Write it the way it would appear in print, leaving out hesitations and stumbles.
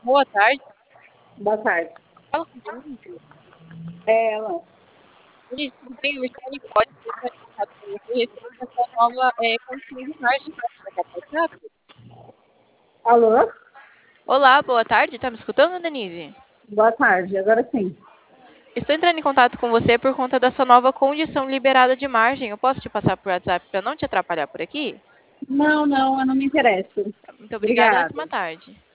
Boa tarde, Boa tarde. fala com Denise. É ela. Denise, tudo bem? Eu estou Nicole, estou entrando em contato com você referente à sua nova condição de margem da capacidade. Alô? Olá, boa tarde. Tá me escutando, Denise? Boa tarde, agora sim. Estou entrando em contato com você por conta da sua nova condição liberada de margem. Eu posso te passar por WhatsApp para não te atrapalhar por aqui? Não, eu não me interesso. Muito obrigada, Obrigada. ótima tarde.